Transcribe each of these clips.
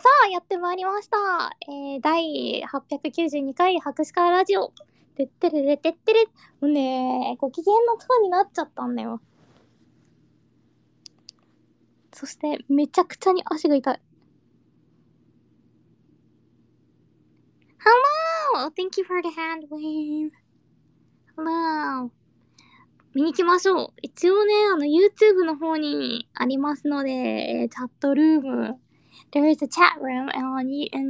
さあ、やってまいりました。第892回博士課ラジオ。てってれれてってれ。もうね、ご機嫌のトーンになっちゃったんだよ。そして、めちゃくちゃに足が痛い。Hello! Thank you for the hand wave. Hello. 見に行きましょう。一応ね、YouTube の方にありますので、チャットルーム。There is a chat room on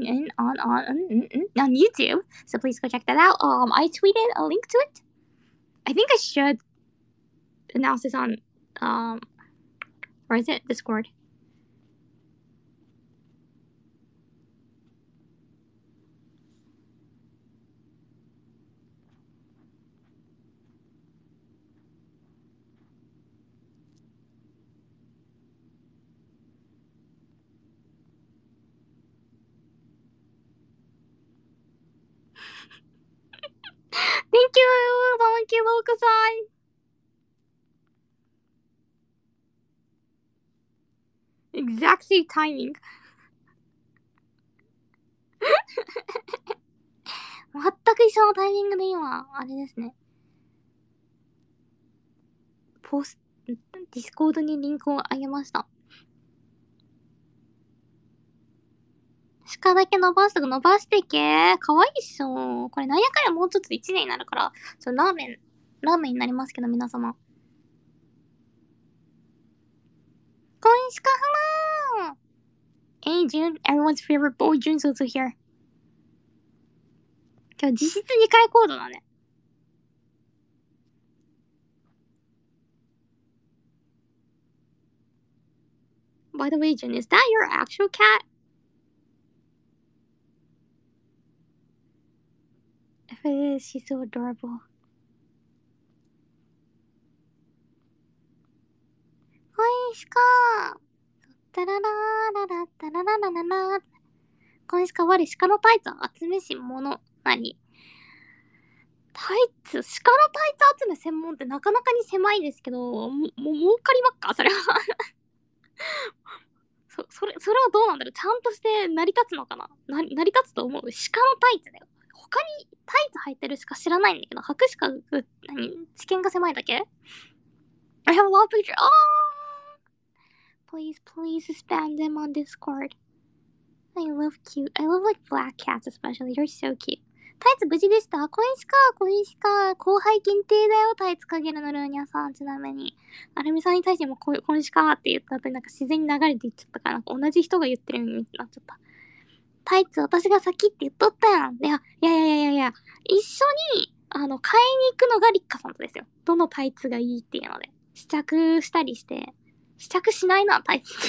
YouTube, so please go check that out. I tweeted a link to it. I think I should announce this on, or is it Discord? Thank you, Monkey Loco-san. Exact same timing. 全く一緒のタイミングで今、あれですね。ディスコードにリンクをあげました。鹿だけ伸ばしてけ。かわいいっしょ。これなんやかんやもうちょっとで1年になるから、ラーメンになりますけど、皆様。小石かはらー Hey June, everyone's favorite boy June's also here. 今日実質2回コードだね。By the way, June, is that your actual cat? If it is, she's so adorable. 小石かタララララタラララララ小石か我鹿のタイツ集めし者。何タイツ、鹿のタイツ集め専門ってなかなかに狭いですけど、儲かりまっかそれは。それはどうなんだろうちゃんとして成り立つのかな成り立つと思う鹿のタイツだよ。他にタイツ履いてるしか知らないんだけど、履くしか、知見が狭いだけ ?I have a lot of pictures. Oh! Please spam them on Discord. I love like black cats especially. They're so cute. タイツ無事でした小石か。後輩限定だよ、タイツかけるのルーニャさん。ちなみに。アルミさんに対しても小石かって言った後になんか自然に流れていっちゃったから、なんか同じ人が言ってるようになっちゃった。タイツ私が先って言っとったやん。いや。一緒に、買いに行くのがリッカさんとですよ。どのタイツがいいっていうので。試着したりして。試着しないな、タイツって。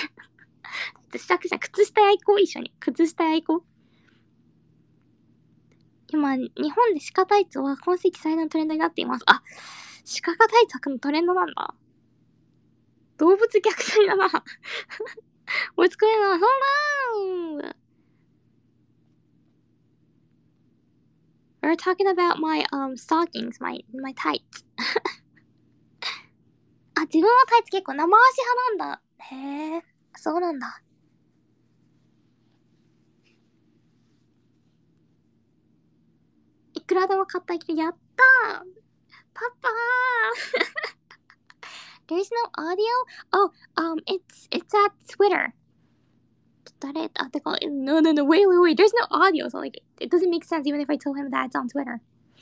試着じゃん。靴下屋行こう、一緒に。靴下屋行こう。今、日本で鹿タイツは今世紀最大のトレンドになっています。あ、鹿がタイツ履くのトレンドなんだ。動物虐待だな。What's going on? Hold on! We're talking about my stockings, my tights. あ、自分はタイツ結構生足派なんだ。へえ、そうなんだ。いくらでも買ったけど、やったーパパーThere's no audio? Oh, it's at Twitter. 誰あ、てか、no, wait. There's no audio, so like, it doesn't make sense even if I told him that it's on Twitter.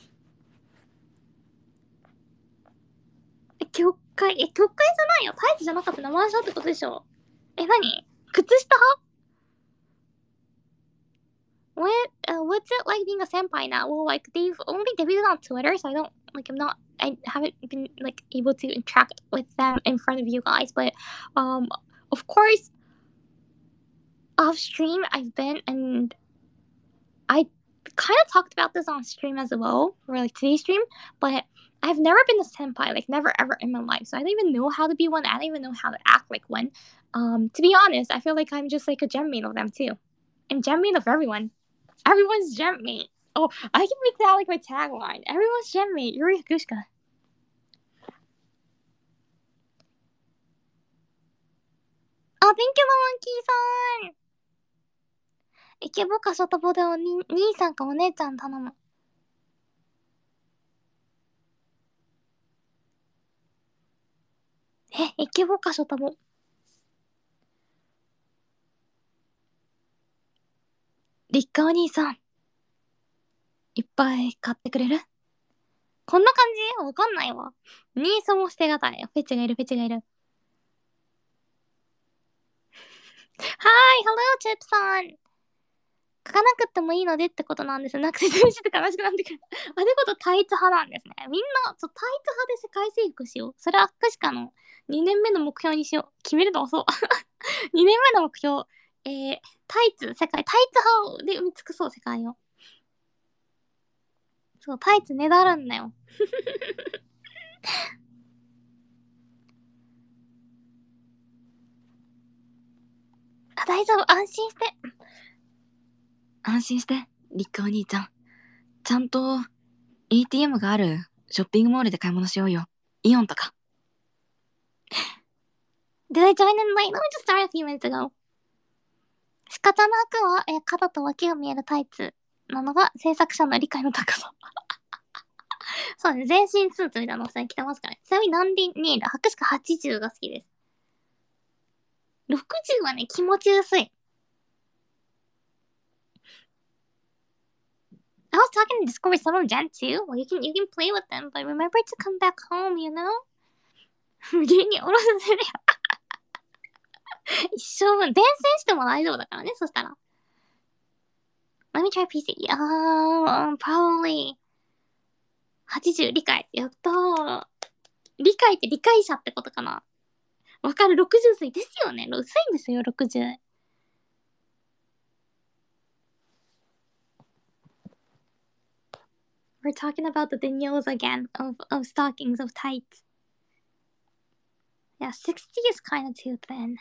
曲解じゃないよ。タイツじゃなかった生足だってことでしょ。何靴下what's it like being a senpai now? Well, like, they've only debuted on Twitter, so I haven't been, like, able to interact with them in front of you guys, but, of course, off stream, I've been, and I kind of talked about this on stream as well, or like today's stream, but I've never been a senpai, like never ever in my life. So I don't even know how to be one. I don't even know how to act like one. To be honest, I feel like I'm just like a gem mate of them too. I'm gem mate of everyone. Everyone's gem mate. Oh, I can make that like my tagline. Everyone's gem mate. Yuri Hakushka. Oh, thank you, Monkey-san. イケボか外ボで兄さんかお姉ちゃん頼む。イケボか外ボ。立花お兄さん。いっぱい買ってくれる？こんな感じ？わかんないわ。兄さんも捨てがたい。フェチがいる、フェチがいる。はーい、Hello, チップさん。書かなくってもいいのでってことなんですよ。なんか説明してて悲しくなってくる。あれことタイツ派なんですね。みんな、タイツ派で世界征服しよう。それはアクシカの2年目の目標にしよう。決めるの遅う。2年目の目標。タイツ派で埋め尽くそう、世界を。そう、タイツねだるんだよ。あ、大丈夫。安心して。安心して、リッカお兄ちゃん。ちゃんと ATM があるショッピングモールで買い物しようよ。イオンとか。Did I join in late? Let me just start a few minutes ago. 仕方なくは、肩と脇が見えるタイツなのが制作者の理解の高さ。そうね、全身スーツみたいなのを着てますからね。ちなみに何で2位だ？白しか80が好きです。60はね、気持ち薄い。I was talking in Discord with some of Gen 2. Well, you can play with them, but remember to come back home, you know? 無限におろするよ。一生分、伝染しても大丈夫だからね、そしたら。Let me try PC. Probably 80理解。やったー。理解って理解者ってことかな。わかる、60歳ですよね。薄いんですよ、60。We're talking about the denials again of stockings, of tights. Yeah, 60 is kind of too thin.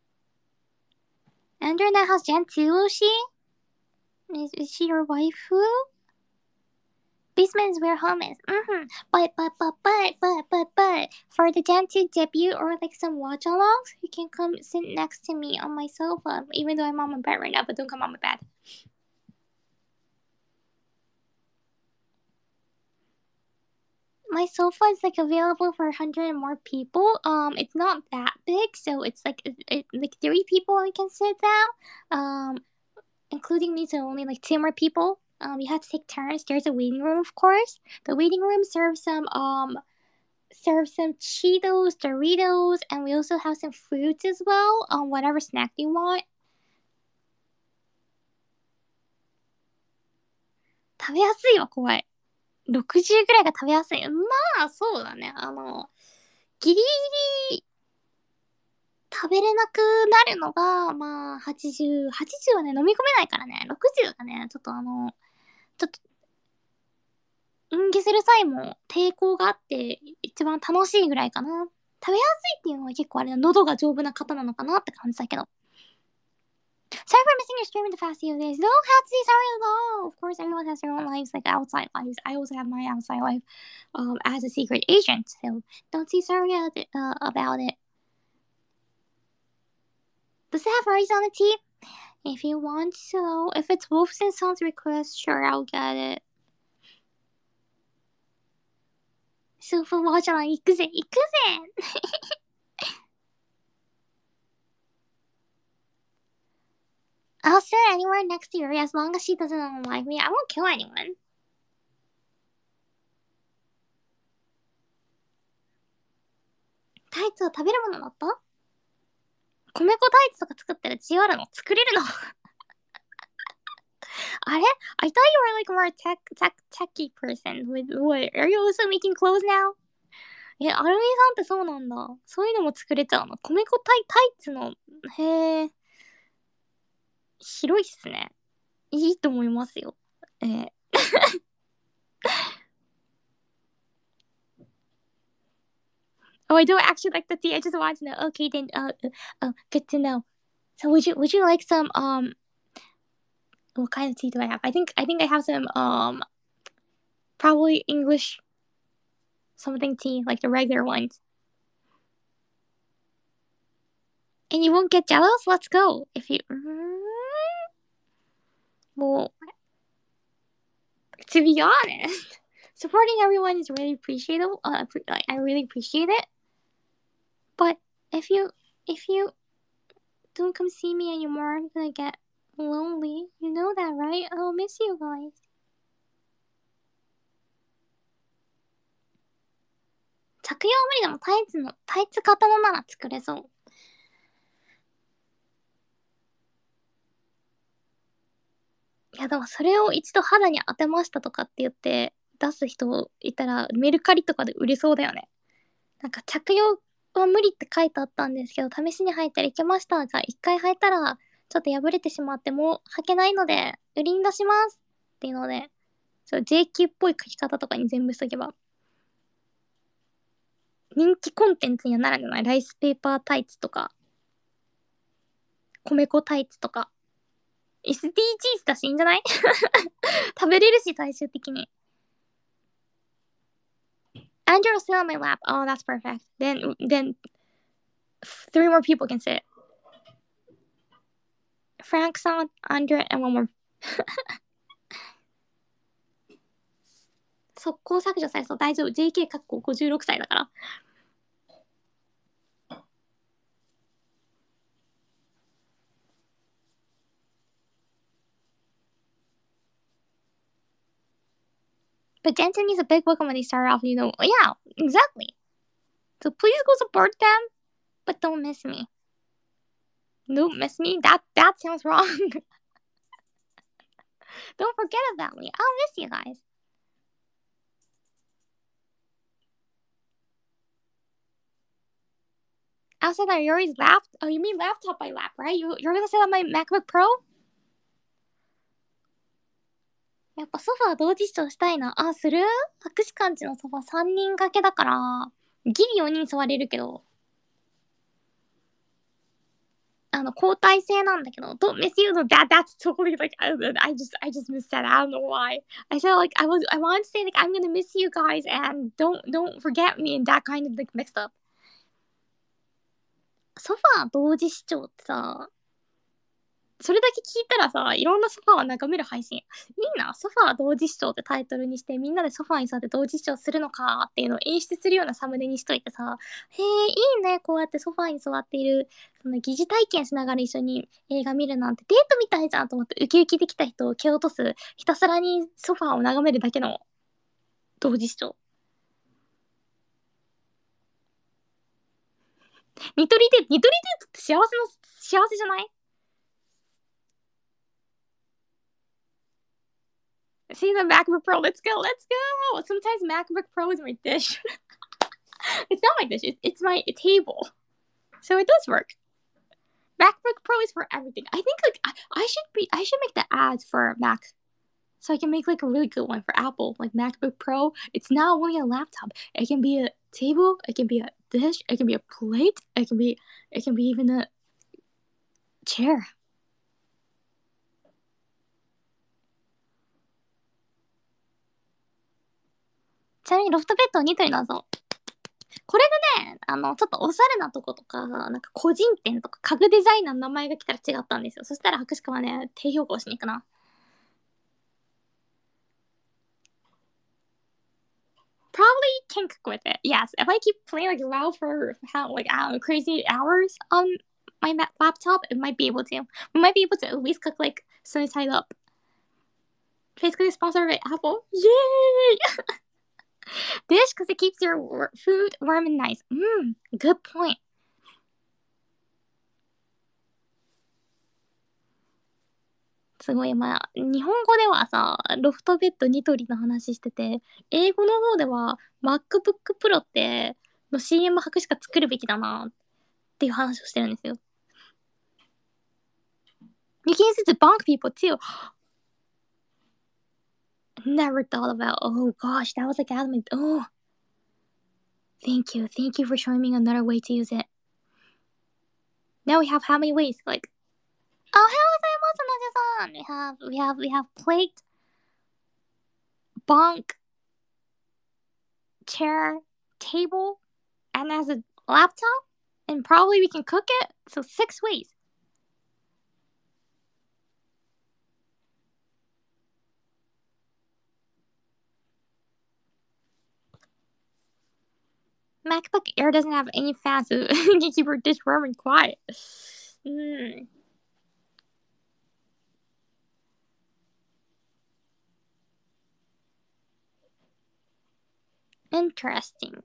Andrew now has Gen 2, is she? Is she your waifu? Basement is where home is. But, for the Gen 2 debut or like some watch alongs, you can come sit next to me on my sofa, even though I'm on my bed right now, but don't come on my bed. My sofa is like available for 100 and more people. It's not that big, so it's like like 3 people I can sit down. Including me, so only like 2 more people. You have to take turns. There's a waiting room, of course. The waiting room serves some Cheetos, Doritos, and we also have some fruits as well. Whatever snack you want. 食べやすいわ、怖い。60ぐらいが食べやすい。まあ、そうだね。ギリギリ食べれなくなるのが、まあ、80はね、飲み込めないからね。60がね、ちょっと演技する際も抵抗があって一番楽しいぐらいかな。食べやすいっていうのは結構あれだ、喉が丈夫な方なのかなって感じだけど。Sorry for missing your stream in the past few days. Don't have to say sorry at all. Of course, everyone has their own lives, like outside lives. I also have my outside life, as a secret agent. So don't say sorry about it. Does it have rice on the tea? If you want so. If it's Wolfson Song's request, sure, I'll get it. スーパーバージョン行くぜ行くぜI'll sit anywhere next to her as long as she doesn't unlike me. I won't kill anyone. タイツは食べるものだった？米粉タイツとか作ったらジオあるの？作れるの？あれ I thought you were like more techy person. What? Are you also making clothes now? アルミさんってそうなんだ。そういうのも作れちゃうの。米粉タイツの、へえ、広いっすね。いいと思いますよ。Oh, I don't actually like the tea. I just want to know. Okay, then. Good to know. So, would you like some What kind of tea do I have? I think I have some probably English something tea, like the regular ones. And you won't get jealous? Let's go. If you. To be honest, supporting everyone is really appreciable. I really appreciate it. But if you don't come see me anymore, I'm gonna get lonely. You know that, right? I'll miss you guys.着用は無理でもタイツ型のなら作れそう。いやでもそれを一度肌に当てましたとかって言って出す人いたらメルカリとかで売れそうだよね。なんか着用は無理って書いてあったんですけど、試しに履いたらいけましたが、一回履いたらちょっと破れてしまってもう履けないので売りに出しますっていうので、JQ っぽい書き方とかに全部しとけば人気コンテンツにはなるんじゃない？ライスペーパータイツとか米粉タイツとか SDGs だしいいんじゃない？食べれるし最終的に。Andrew will sit on my lap. Oh, that's perfect. Then 3 more people can sit. Frank, Son, Andrew, and 1 more. 速攻削除されそう。大丈夫。JK かっこ56歳だから。But Jensen is a big welcome when they start off, you know. Yeah, exactly. So please go support them, but don't miss me. Don't miss me? That sounds wrong. Don't forget about me. I'll miss you guys. Outside that, you always laughed? Oh, you mean laptop by lap, right? You're gonna say that my MacBook Pro? やっぱソファー同時視聴したいな。あ、する？博士館地のソファー3人掛けだから、ギリ4人座れるけど、交代制なんだけど、don't miss you, that's totally like, I just missed that, I don't know why. I said like, I wanted to say like, I'm gonna miss you guys and don't forget me and that kind of like mixed up. ソファー同時視聴ってさ、それだけ聞いたらさ、いろんなソファーを眺める配信。いいな、ソファー同時視聴ってタイトルにして、みんなでソファーに座って同時視聴するのかっていうのを演出するようなサムネにしといてさ、へえ、いいね、こうやってソファーに座っている、その疑似体験しながら一緒に映画見るなんてデートみたいじゃんと思ってウキウキできた人を蹴落とす、ひたすらにソファーを眺めるだけの同時視聴。ニトリデートって幸せじゃない？ See the MacBook Pro. Let's go. Sometimes MacBook Pro is my dish. It's not my dish. It's my table. So it does work. MacBook Pro is for everything. I think like I should make the ads for Mac, so I can make like a really good one for Apple, like MacBook Pro. It's not only a laptop. It can be a table. It can be a dish. It can be a plate. It can be even a chair. ちなみにロフトベッドニトリだぞ。これでね、ちょっとおしゃれなとことか、なんか個人店とか家具デザイナーの名前が来たら違ったんですよ。そしたら博士課はね、低評価をしに行くな。Probably can cook with it. Yes, if I keep playing like loud for how like I don't know, crazy hours on my laptop, it might be able to. We might be able to at least cook like sunny side up. Basically sponsored by Apple. Yay! Dish because it keeps your food warm and nice. Good point. すごい、まあ、日本語ではさ、ロフトベッドニトリの話してて、英語の方では MacBook Pro っての CM 博士が作るべきだなっていう話をしてるんですよ。You can use it to bonk people too. Never thought about. Oh gosh, that was like out of my. Oh, thank you for showing me another way to use it. Now we have how many ways? Like, oh, hello, we have plate, bonk, chair, table, and as a laptop, and probably we can cook it. So 6 ways. MacBook Air doesn't have any fans, so you can keep your dish warm and quiet. Interesting.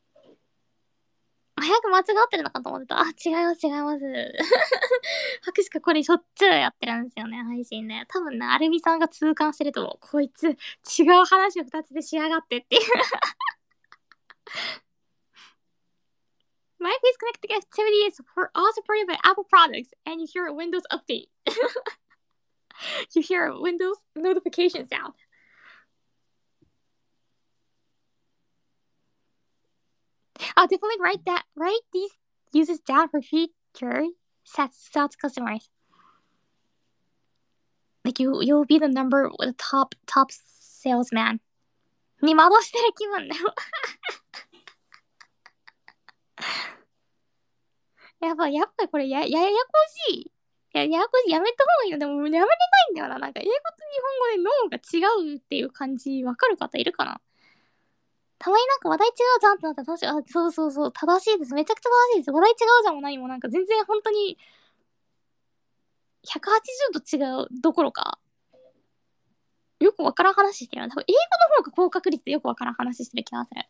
早く間違ってるのかと思ってた。あ、違います、違います。博士かこれしょっちゅうやってるんですよね、配信ね。多分ね、アルミさんが痛感してると思う。こいつ、違う話を2つでしやがってっていう。My face connecting activity is all supported by Apple products, and you hear a Windows update. You hear a Windows notification sound. I'll definitely write these uses down for future sales customers. Like you'll be the top salesman. に惑してる気分だよ。やっぱこれややこしい。ややこしい。やめた方がいいよ。でもやめれないんだよな。なんか英語と日本語で脳が違うっていう感じわかる方いるかな。たまになんか話題違うじゃんってなったら確か、そう、正しいです。めちゃくちゃ正しいです。話題違うじゃんも何もなんか全然本当に180度違うどころか、よくわからん話してるよ。多分英語の方が高確率でよくわからん話してる気がする。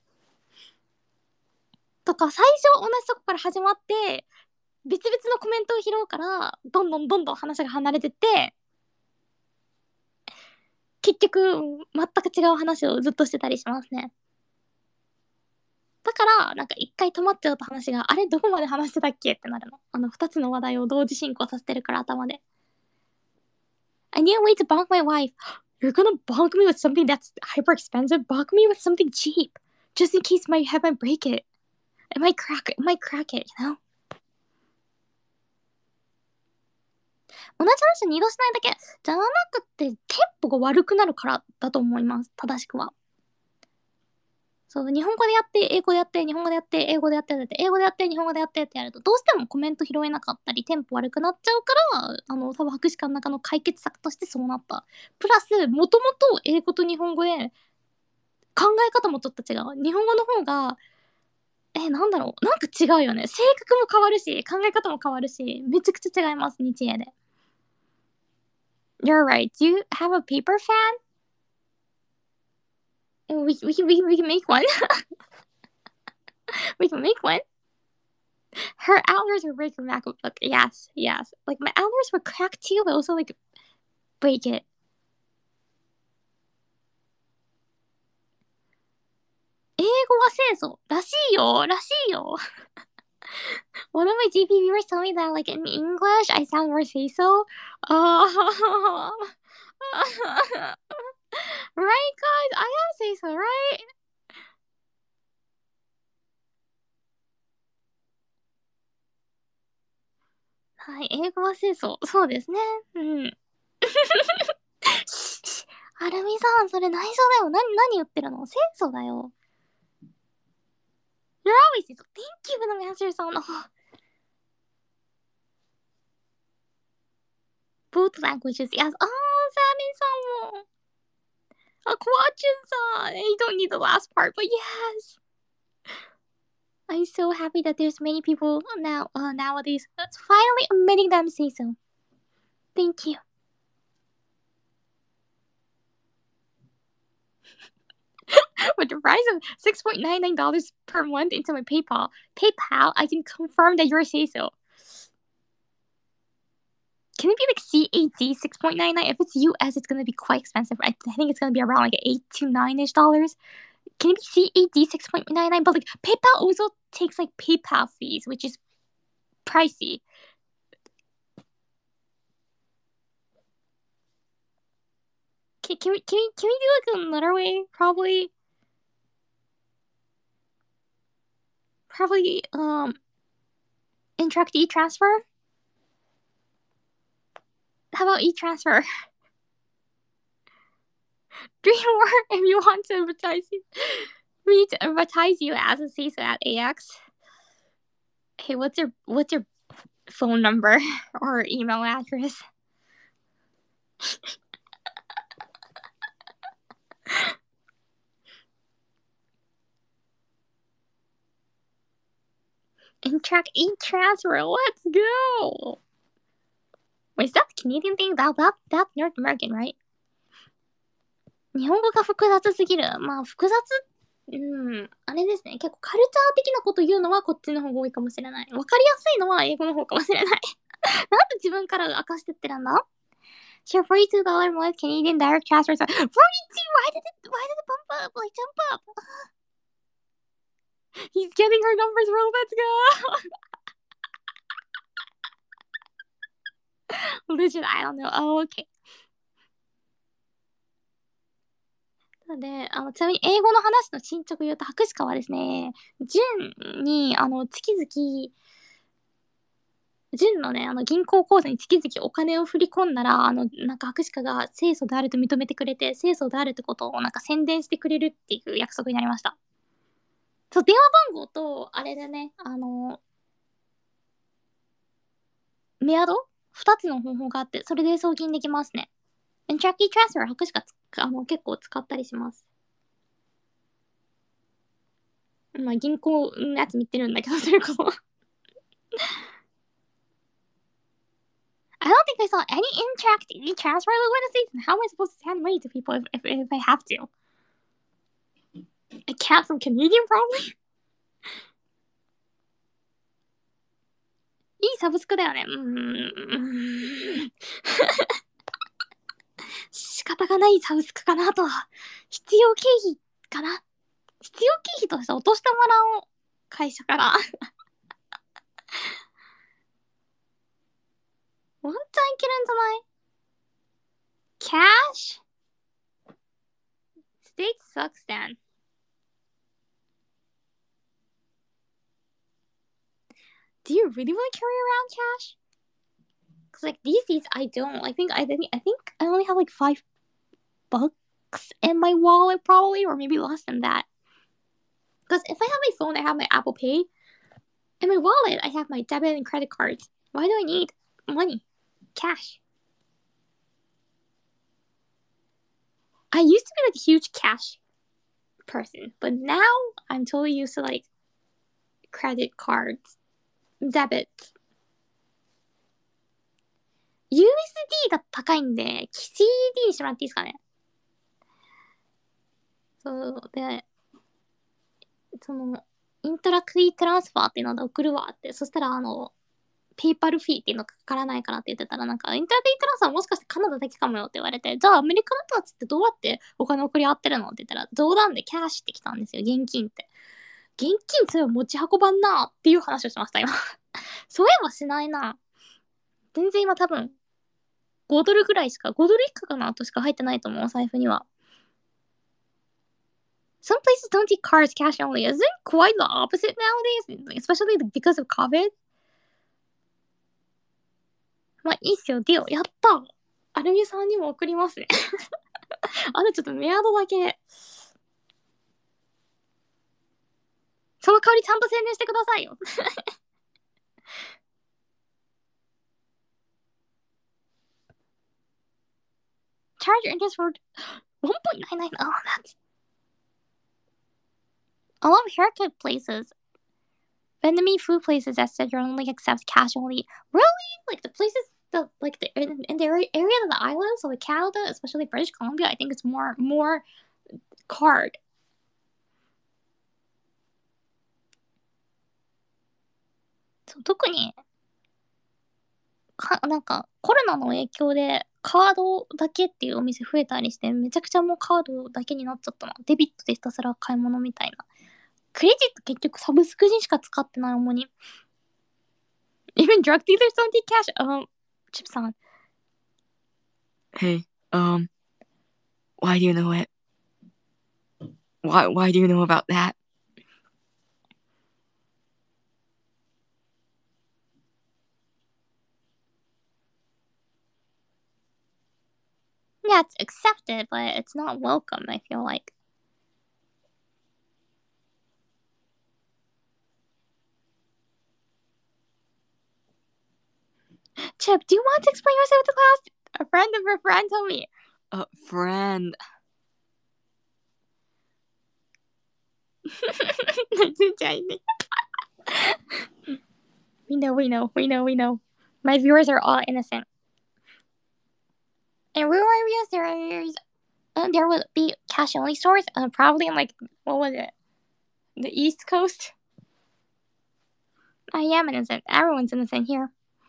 とか、最初同じとこから始まって、別々のコメントを拾うから、どんどん話が離れてって、結局、全く違う話をずっとしてたりしますね。だから、なんか一回止まっちゃうと話が、あれどこまで話してたっけってなるの。二つの話題を同時進行させてるから頭で。I need a way to bonk my wife. You're gonna bonk me with something that's hyper expensive? Bonk me with something cheap. Just in case my head might break it. It might crack it, you know? 同じ話二度しないだけじゃなくて、テンポが悪くなるからだと思います。正しくは。そう、日本語でやって、英語でやって、日本語でやって、英語でやって、英語でやって、日本語でやってってやると、どうしてもコメント拾えなかったり、テンポ悪くなっちゃうから、多分博士課の中の解決策としてそうなった。プラス、もともと英語と日本語で、考え方もちょっと違う。日本語の方が、なんだろう。なんか違うよね。性格も変わるし、考え方も変わるし、めちゃくちゃ違います、日英で。You're right. Do you have a paper fan? We can make one. We can make one. Her hours would break her MacBook. Yes. Like my hours would crack too, but also like break it. 英語は清楚らしいよ。One of my GP viewers told me that like in English I sound more say so. Right, guys? I am say so, right? はい、英語は清楚。そうですね。うん。アルミさん、それ内緒だよ。何言ってるの清楚だよ。You're always say so. Thank you for the answer, さんの。Both languages, yes. あー、サーミンさんも。あ、コアチュンさん。You don't need the last part, but yes. I'm so happy that there's many people nowadays that's finally admitting them say so. Thank you. With the price of $6.99 per month into my PayPal, I can confirm that you're say so. Can it be like CAD 6.99? If it's US, it's gonna be quite expensive. I think it's gonna be around like $8 to $9ish. Can it be CAD 6.99? But like PayPal also takes like PayPal fees, which is pricey. Can we do like another way? Probably Interact e-transfer? How about e-transfer? DreamWorks, if you want to advertise you as a CISO at AX. Hey, what's your phone number or email address? Interact e-transfer. Let's go. Wait, is that the Canadian thing? That's North American, right? 日本語が複雑すぎる。まあ、複雑、あれですね。結構カルチャー的なこと言うのはこっちの方が多いかもしれない。わかりやすいのは英語の方かもしれない。なんで自分から明かしてってるんだ Share $42 more Canadian direct transfers. 42! Why did it bump up? Like, jump up. He's getting her numbers wrong. Let's go. Legit, I don't know. Oh, okay. なので、ちなみに英語の話の進捗言うと、博士課はですね、純に、純のね、銀行口座に月々お金を振り込んだら、なんか博士課が清楚であると認めてくれて、清楚であるってことをなんか宣伝してくれるっていう約束になりました。そう、電話番号と、あれでね、メアド2つの方法があって、それで送金できますね。ジャッキートランスファー博士課結構使ったりします。まあ、銀行のやつ見てるんだけど、それこそ。I don't think I saw any Interact e-transfer in the States. And how am I supposed to send money to people if I have to? A cat from Canadian, probably? いいサブスクだよね。仕方がないサブスクかなと。必要経費かな。必要経費として落としてもらおう。会社から。ワンチャンいけるんじゃない Cash? State sucks then. Do you really want to carry around cash? Cause like these days I don't. I think I only have like $5 in my wallet probably, or maybe less than that. Because if I have my phone, I have my Apple Pay. In my wallet, I have my debit and credit cards. Why do I need money? Cash. I used to be like a huge cash person, but now I'm totally used to like credit cards, debit. USD が高いんで、CD にしてもらっていいですかね。そうで、イントラクティトランスファーっていうので送るわって、そしたらペイパルフィーっていうのかからないからって言ってたら、なんか、インターネットトランスファーもしかしてカナダだけかもよって言われて、じゃあアメリカの人たちってどうやってお金送り合ってるのって言ったら、冗談でキャッシュってきたんですよ、現金って。現金それを持ち運ばんなっていう話をしました、今。そういえばしないな。全然今多分、5ドルぐらいしか、5ドル以下かなとしか入ってないと思う、お財布には。Some places don't take cards cash only. Isn't it quite the opposite nowadays? Especially because of COVID? まあいいっすよ。ディオ、やったアルミさんにも送りますね。ちょっとメアドだけ。その代わりちゃんと宣伝してくださいよ。Charge your interest for 1.99. Oh, that's... A lot of haircut places, Vietnamese food places, etc. only accept cash only. Really? Like the places, in the area of the islands, so like Canada, especially British Columbia, I think it's more card. 特になんかコロナの影響でカードだけっていうお店増えたりして、めちゃくちゃもうカードだけになっちゃったな。デビットでひたすら買い物みたいな。クレジット結局サブスクにしか使ってない主に。Even drug dealers don't take cash. Chip さん。 Hey, why do you know it? Why do you know about that? Yeah, it's accepted, but it's not welcome, I feel like. Chip, do you want to explain yourself to class? A friend of a friend told me. A friend. 全然いいね。 We know. My viewers are all innocent. In rural areas, there will be cash only stores, probably in like, what was it? The East Coast? I am innocent. Everyone's innocent here.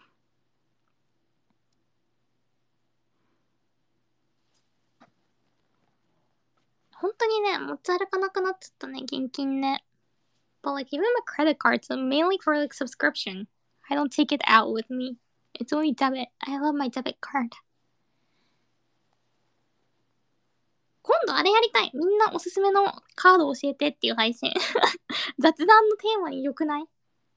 本当にね、持ち歩かなくなっちゃったね、現金ね。But like, even my credit cards are mainly for like subscription. I don't take it out with me. It's only debit. I love my debit card. 今度あれやりたい。みんなおすすめのカード教えてっていう配信。雑談のテーマに良くない？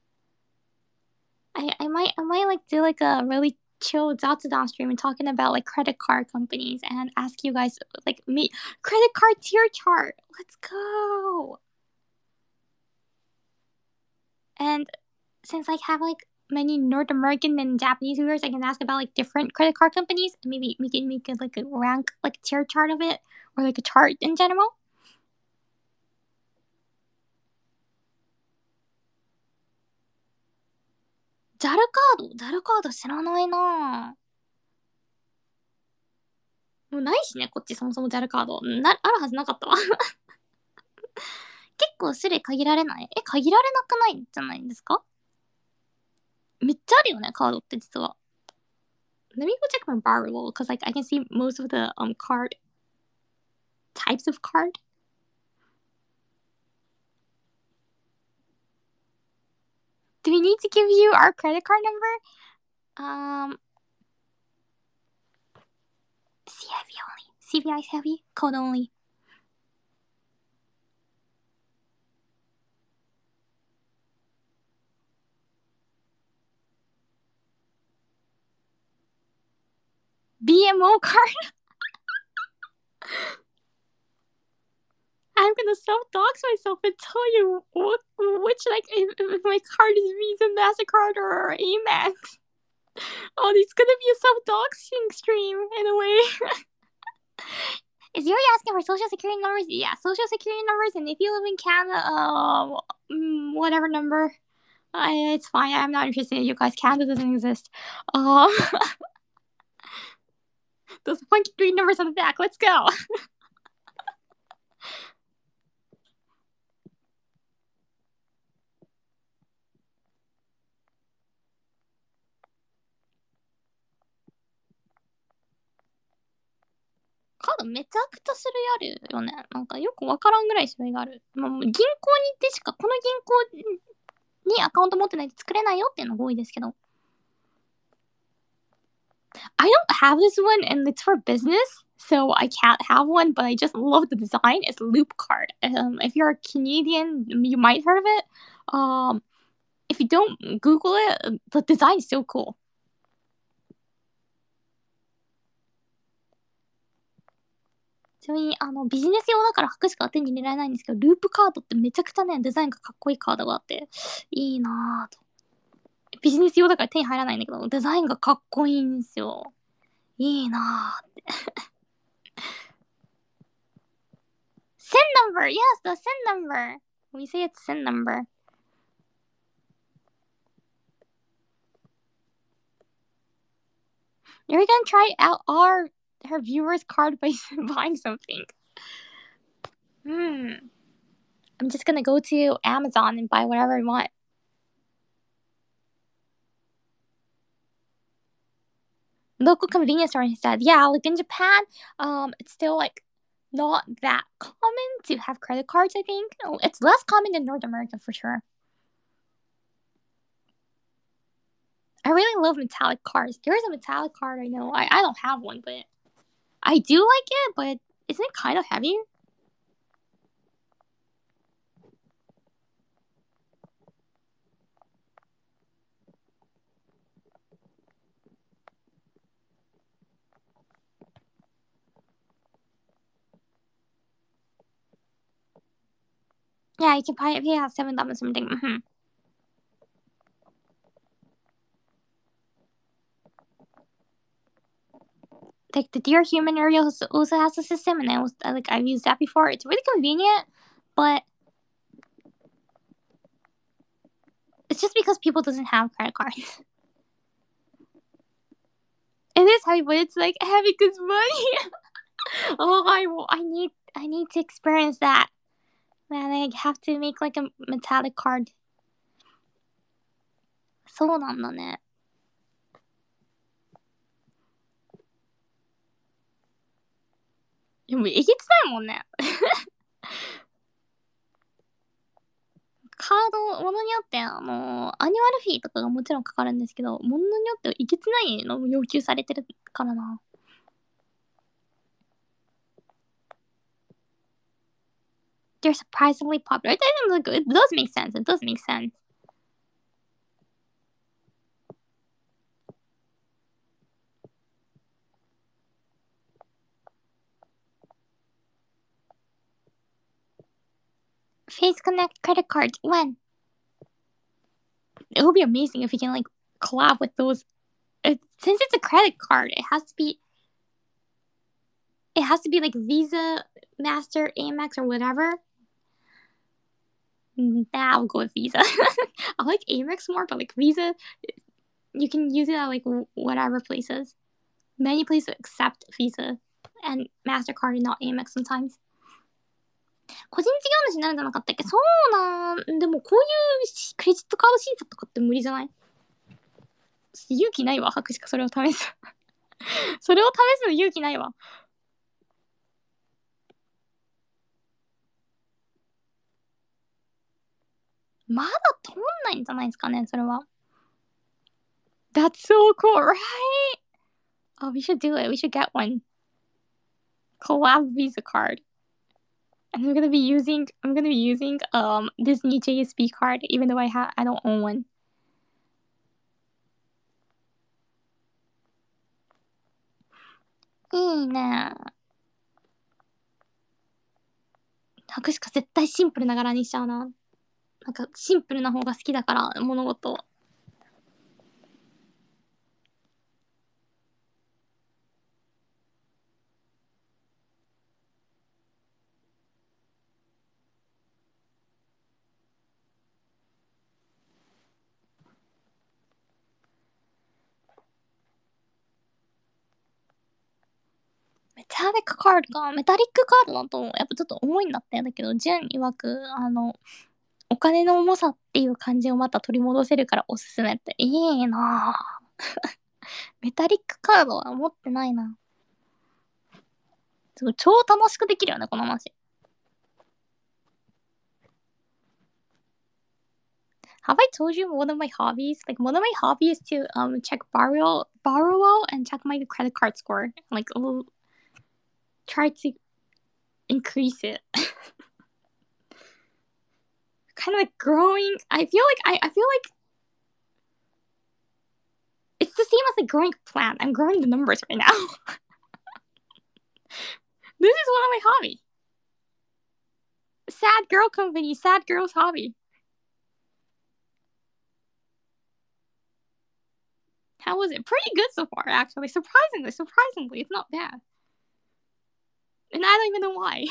I might like do like a really chill Zatsudan stream and talking about like credit card companies and ask you guys like me credit card tier chart. Let's go. And since I have like many North American and Japanese viewers, I can ask about like different credit card companies. And maybe we can make it like a rank, like tier chart of it, or like a chart in general. ザルカード知らないなぁ。もうないしね、こっちそもそもザルカード。あるはずなかったわ。結構種類限られない？限られなくないんじゃないんですか？めっちゃあるよね、カードって実は。Let me go check my bar roll, because like I can see most of the card types of card. Do we need to give you our credit card number? CIV only. CVI heavy, code only. BMO card. I'm gonna self-dox myself and tell you which like if my card is Visa, MasterCard, or Amex. Oh, it's gonna be a self-doxing stream in a way. Is Yuri asking for social security numbers? Yeah, social security numbers, and if you live in Canada, whatever number. It's fine. I'm not interested in you guys. Canada doesn't exist. Those funky green numbers on the back. Let's go. カードめちゃくちゃ種類あるよね。なんかよくわからんぐらい種類がある。まあ、銀行に行ってしか、この銀行にアカウント持ってないと作れないよっていうのが多いですけど。I don't have this one and it's for business, so I can't have one, but I just love the design. It's Loop Card. If you're a Canadian, you might heard of it. If you don't Google it, the design is so cool. ちなみにビジネス用だから白しか手に入れられないんですけど、ループカードってめちゃくちゃね、デザインがかっこいいカードがあって、いいなぁと。ビジネス用だから手に入らないんだけど、デザインがかっこいいんですよ。いいなぁって。SIN number! Yes, the SIN number! We say it's SIN number. You're gonna try out her viewer's card by buying something. I'm just gonna go to Amazon and buy whatever I want. Local convenience store instead. Yeah, like in Japan, it's still like not that common to have credit cards, I think. It's less common than North America for sure. I really love metallic cards. There is a metallic card I know. I don't have one, but I do like it, but isn't it kind of heavy? Yeah, you can pay out $7 something. Like the Dear Human area also has a system, and I've used that before. It's really convenient, but It's just because people doesn't have credit cards. It is heavy, but it's like heavy because money. Oh, I need to experience that. Man, I have to make like a metallic card. そうなんだね。でもえげつないもんね。カード、ものによって、アニュアルフィーとかがもちろんかかるんですけど、ものによってえげつないのも要求されてるからな。They're surprisingly popular. It does make sense. It does make sense. Face Connect credit cards. When? It would be amazing if we can like collab with those. Since it's a credit card, it has to be. It has to be like Visa, Master, Amex, or whatever. I'll go with Visa. I like Amex more, but like Visa, you can use it at like whatever places. Many places accept Visa and MasterCard and not Amex sometimes. 個人事業主になるんじゃなかったっけ？そうなんでもこういうクレジットカード審査とかって無理じゃない？勇気ないわ、博士かそれを試す。それを試すの勇気ないわ。まだ通んないんじゃないですかね、それは。That's so cool, right? Oh, we should do it. We should get one. Collab Visa card. And I'm gonna be using Disney JSP card, even though I don't own one. いいね。博士か絶対シンプルな柄にしちゃうな。なんかシンプルな方が好きだから物事。メタリックカードか。メタリックカードだとやっぱちょっと重いんだって。だけど、ジュン曰く、お金の重さっていう感じをまた取り戻せるからおすすめって。いいなぁ。メタリックカードは持ってないな。すごい超楽しくできるよね、この話。Have I told you one of my hobbies? Like one of my hobbies is to check Borrow and check my credit card score. Like try to increase it. Kind of like growing. I feel like it's the same as a growing plant. I'm growing the numbers right now. This is one of my hobbies. Sad girl company, sad girl's hobby. How was it? Pretty good so far, actually. Surprisingly, it's not bad. And I don't even know why.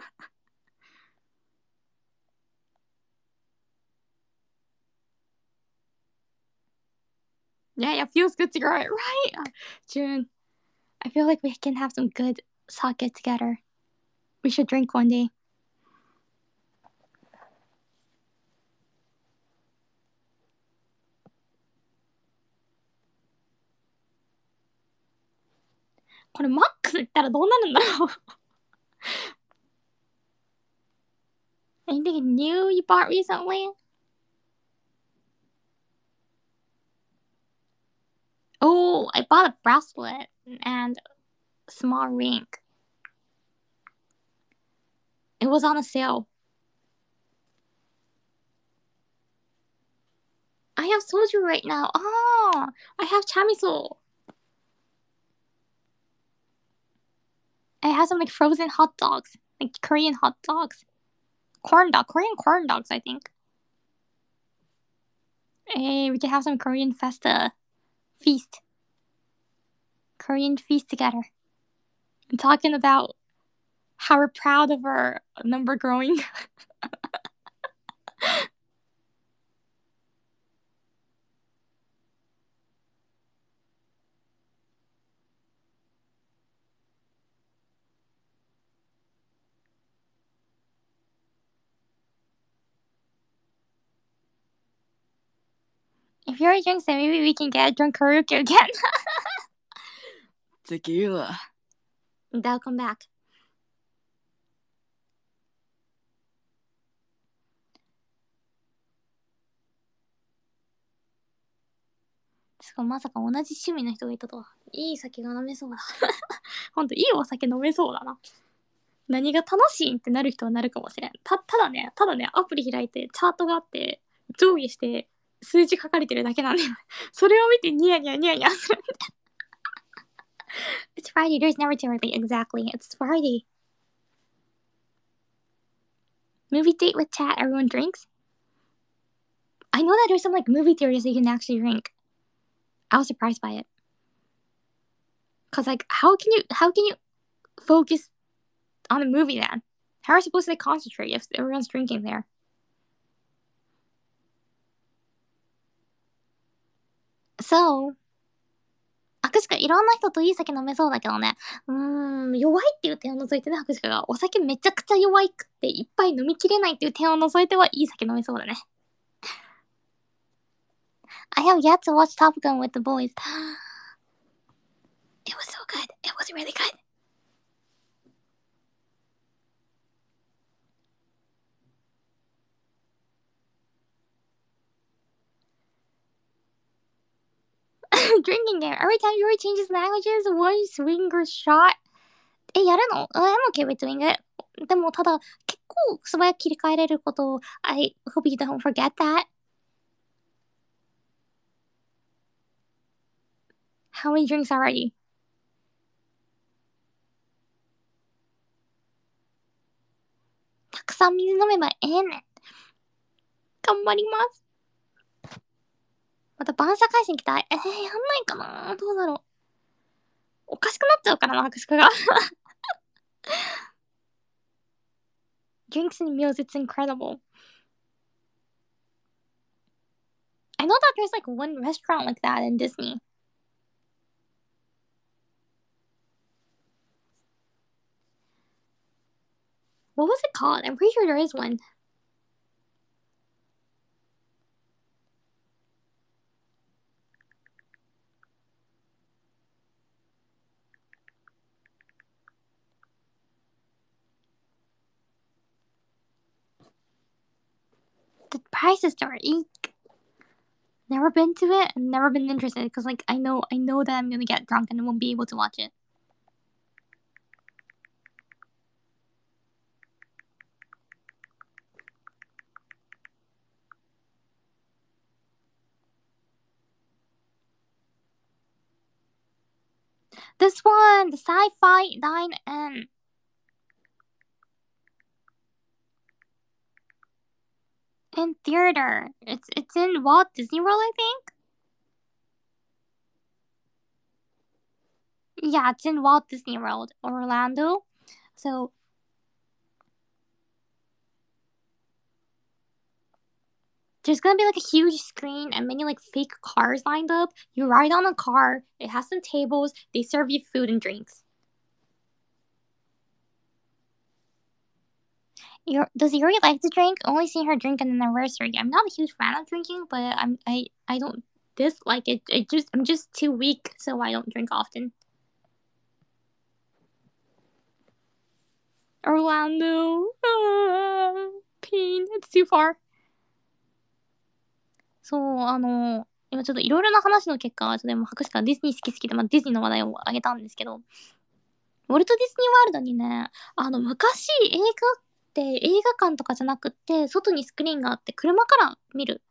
Yeah, it feels good to grow it, right? June, I feel like we can have some good sake together. We should drink one day. What is max? Anything new you bought recently? Oh, I bought a bracelet and a small ring. It was on a sale. I have soju right now. Oh, I have chamiso. I have some like frozen hot dogs, like Korean hot dogs. Korean corn dogs, I think. Hey, we can have some Korean festa feast. Korean feast together. I'm talking about how we're proud of our number growing. If you already drink, then maybe we can get drunk karaoke again. Tequila. They'll come back.まさか同じ趣味の人がいたとは。いい酒が飲めそうだ。ほんと、いいお酒飲めそうだな。何が楽しいってなる人はなるかもしれん。ただね、アプリ開いてチャートがあって、上下して数字書かれてるだけなんで、それを見てニヤニヤニヤニヤする。It's Friday, there's never too early. Exactly, it's Friday. Movie date with chat, everyone drinks? I know that there's some like movie theaters that you can actually drink. I was surprised by it. Cause like, how can you focus on a movie then? How are you supposed to concentrate if everyone's drinking there? So, 博士かいろんな人といい酒飲めそうだけどね。弱いっていう点を除いてね、博士かがお酒めちゃくちゃ弱いくっていっぱい飲みきれないっていう点を除いてはいい酒飲めそうだね。I have yet to watch Top Gun with the boys. It was so good. It was really good. Drinking game. Every time Yuri changes languages, one swinger shot. やるの？I'm okay with doing it. でもただ、結構素早く切り替えれることを I hope you don't forget that. How many drinks already? たくさん水飲めばええねん。頑張ります。また晩酌配信来たい。やんないかな？どうだろう。おかしくなっちゃうからな、博士が。Drinks and meals, it's incredible. I know that there's like one restaurant like that in Disney. What was it called? I'm pretty sure there is one. The prices are eek. Never been to it, never been interested because like I know that I'm gonna get drunk and won't be able to watch it. This one, the Sci-Fi Dine-In. In theater. It's in Walt Disney World, I think. Yeah, it's in Walt Disney World, Orlando. So there's gonna be like a huge screen and many like fake cars lined up. You ride on a car, it has some tables, they serve you food and drinks. Does Yuri like to drink? Only seen her drink on an anniversary. I'm not a huge fan of drinking, but I don't dislike it. I'm just too weak, so I don't drink often. Orlando. Pain. It's too far. そう、今ちょっといろいろな話の結果、でも博士がディズニー好きで、ディズニーの話題をあげたんですけど、ウォルト・ディズニーワールドにね、昔映画って映画館とかじゃなくって、外にスクリーンがあって車から見る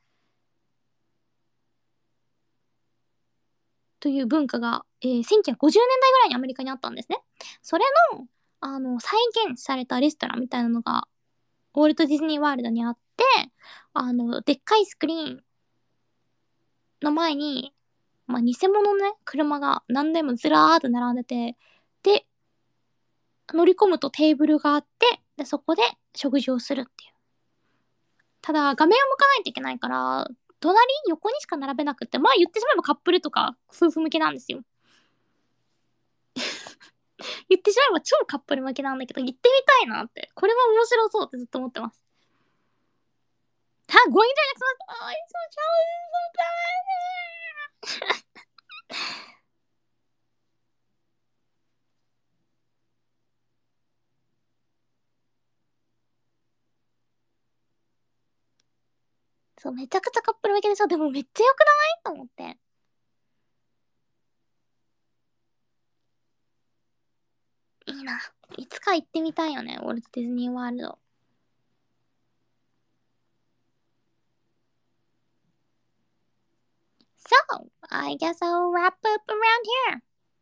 という文化が、1950年代ぐらいにアメリカにあったんですね。それの、再現されたレストランみたいなのが、ウォルト・ディズニーワールドにあって、でっかいスクリーンの前に、偽物のね、車が何台もずらーっと並んでて、で、乗り込むとテーブルがあって、で、そこで食事をするっていう。ただ、画面を向かないといけないから、横にしか並べなくて、言ってしまえばカップルとか夫婦向けなんですよ。言ってしまえば超カップル向けなんだけど、行ってみたいなって。これは面白そうってずっと思ってます。 Ha, going to next month. Oh, I'm so jealous. So bad.そう、めちゃくちゃカップル向けでしょ。でもめっちゃ良くないと思って。いいな。いつか行ってみたいよね、ウォルト・ディズニー・ワールド。So, I guess I'll wrap up around here.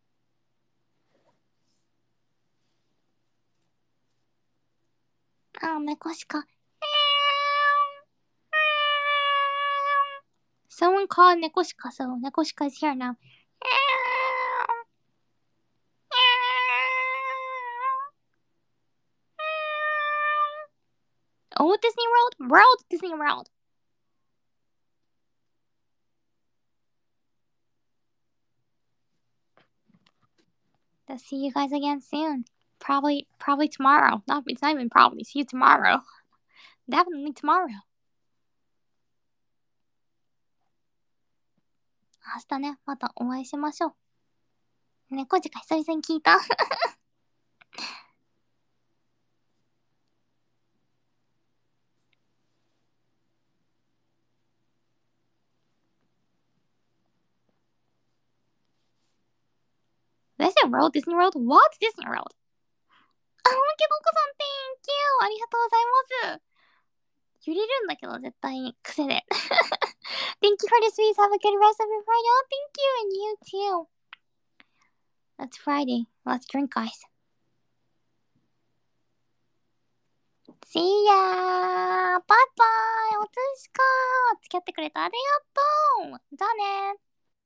Oh, 猫しか。Someone call Nekoshika, so Nekoshika is here now. Oh, Disney World? World Disney World. I'll see you guys again soon. Probably tomorrow. It's not even probably. See you tomorrow. Definitely tomorrow. 明日ね、またお会いしましょう。猫時間久々に聞いた。This is World Disney World? What's Disney World? あ、けどこさん、Thank you! ありがとうございます。揺れるんだけど、絶対に。癖で。Thank you for the sweets. Have a good rest of your Friday. Oh, thank you. And you too. It's Friday. Let's drink, guys. See ya! バイバイおつしか付き合ってくれてありがとうじゃあね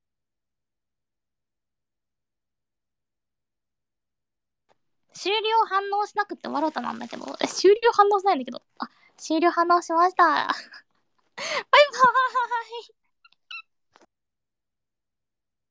終了反応しなくて終わろうとなんだけど、終了反応しないんだけど。あ、終了反応しました。バイバーイ